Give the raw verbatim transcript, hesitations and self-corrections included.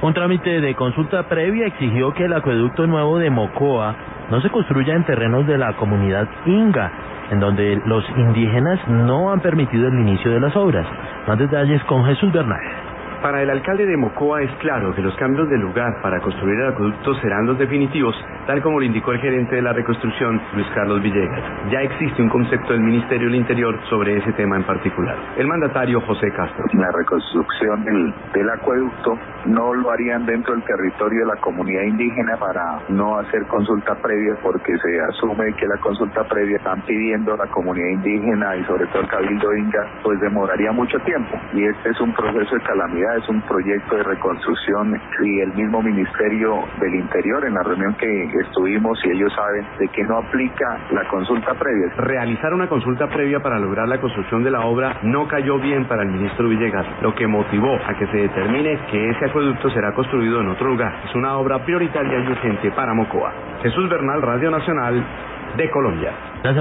Un trámite de consulta previa exigió que el acueducto nuevo de Mocoa no se construya en terrenos de la comunidad Inga, en donde los indígenas no han permitido el inicio de las obras. Más detalles con Jesús Bernal. Para el alcalde de Mocoa es claro que los cambios de lugar para construir el acueducto serán los definitivos, tal como lo indicó el gerente de la reconstrucción, Luis Carlos Villegas. Ya existe un concepto del Ministerio del Interior sobre ese tema en particular. El mandatario José Castro. La reconstrucción del, del acueducto no lo harían dentro del territorio de la comunidad indígena para no hacer consulta previa, porque se asume que la consulta previa están pidiendo a la comunidad indígena y sobre todo el Cabildo Inga, pues demoraría mucho tiempo. Y este es un proceso de calamidad. Es un proyecto de reconstrucción y el mismo Ministerio del Interior, en la reunión que estuvimos, y ellos saben de que no aplica la consulta previa. Realizar una consulta previa para lograr la construcción de la obra no cayó bien para el ministro Villegas, lo que motivó a que se determine que ese acueducto será construido en otro lugar. Es una obra prioritaria y urgente para Mocoa. Jesús Bernal, Radio Nacional de Colombia.